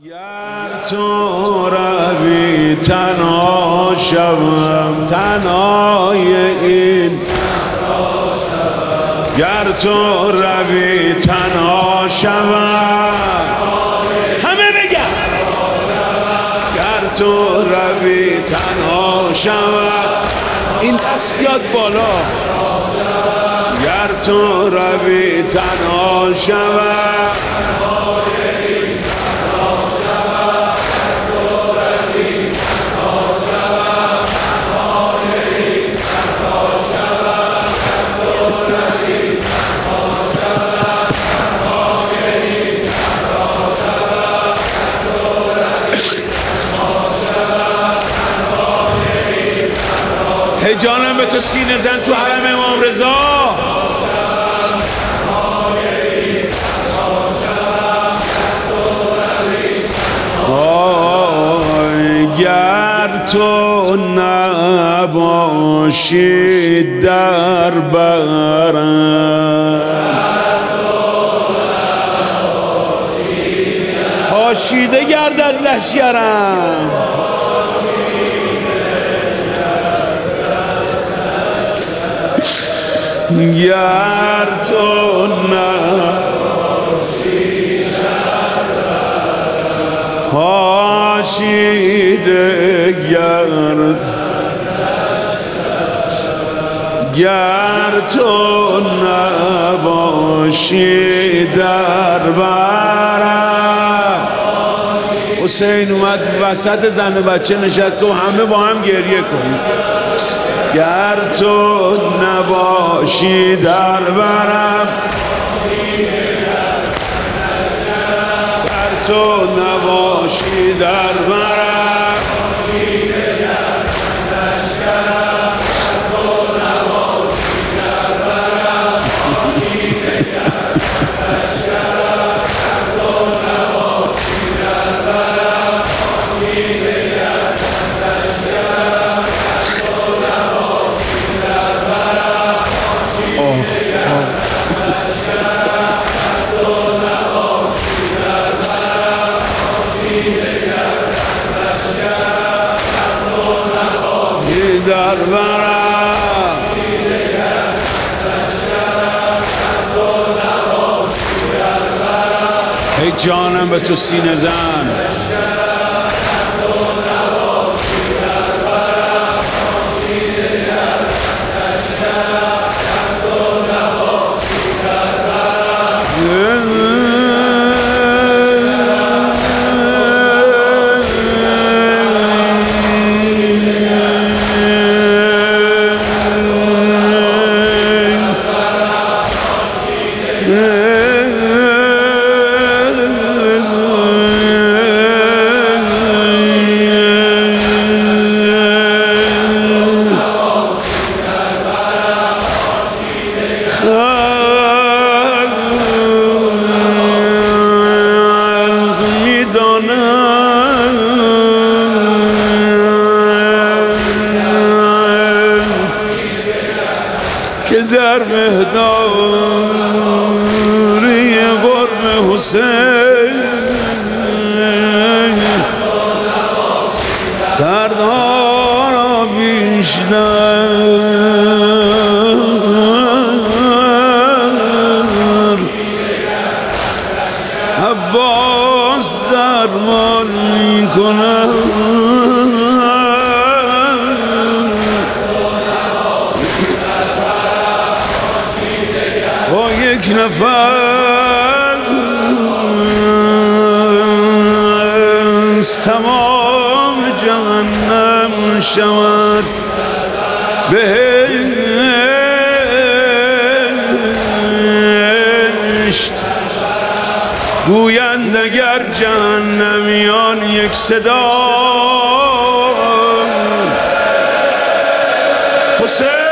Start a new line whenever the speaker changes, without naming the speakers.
گر تو روی تنها شوم تنهای این گر تو روی تنها شوم همه بگم گر تو روی تنها شوم این دست بیاد بالا گر تو روی تنها شوم هی جانم به تو سینه زن تو حرم امام رضا گر تو نباشی در برم پاشیده گردد لشکرم گر تو نباشی پاشیده گرد گر تو نباشی در برم حسین اومد وسط زن و بچه نشست که همه با هم گریه کنیم گر تو نباشی در برم گر تو نباشی در برم در برم ای جانم به تو سینه زن که در مهداری قرب حسین دردها بیشتر عباس درمان میکنه با یک نفس تمام جهنم شود بهشت گویند اگر جهنمیان یک صدا حسین